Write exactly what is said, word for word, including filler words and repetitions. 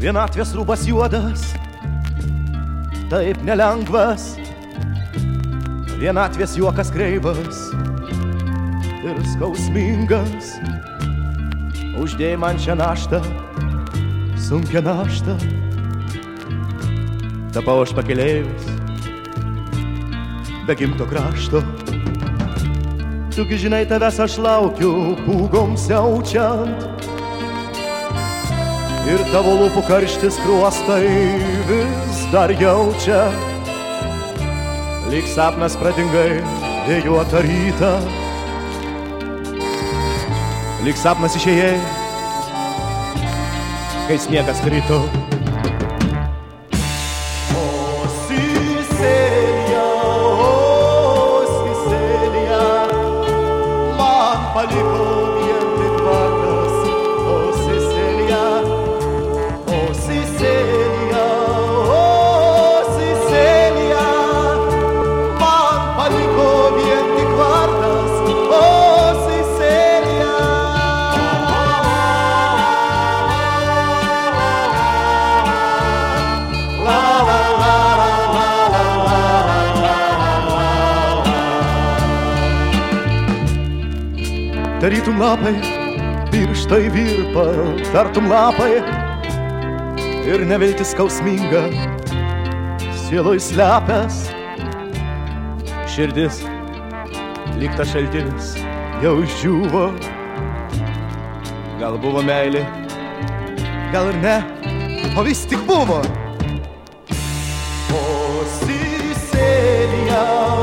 Vienatvės rūbas juodas, taip nelengvas, vienatvės juokas kreivas ir skausmingas. Uždėjai man šią naštą, sunkią naštą, tapau aš pakeleivis be gimto krašto. Tugi žinai, tavęs aš laukiu pūgom siaučiant, ir tavo lūpų karštis skruostai vis dar jaučia. Lyg sapnas pradingai vėjuotą rytą, lyg sapnas išėjai, kai sniegas krito. Tarytum lapai, pirštai virpa, tartum lapai, ir neviltis skausminga, sieloj slepias. Širdis, lyg tas šaltinis, jau išdžiūvo. Gal buvo meilė, gal ir ne, o vis tik buvo. O Sicilija.